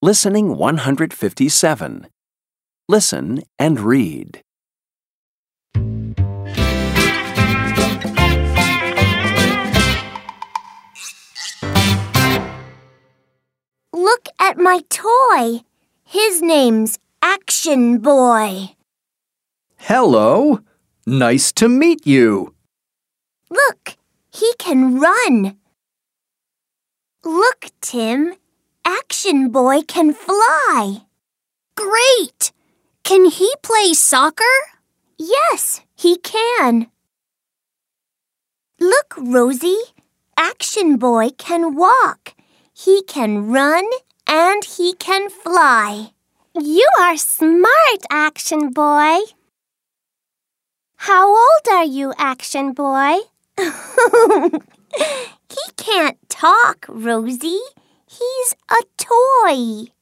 Listening 157. Listen and read. Look at my toy. His name's Action Boy. Hello. Nice to meet you. Look, he can run. Look, Tim. Action Boy can fly. Great! Can he play soccer? Yes, he can. Look, Rosie. Action Boy can walk. He can run and he can fly. You are smart, Action Boy. How old are you, Action Boy? He can't talk, Rosie. He's a toy.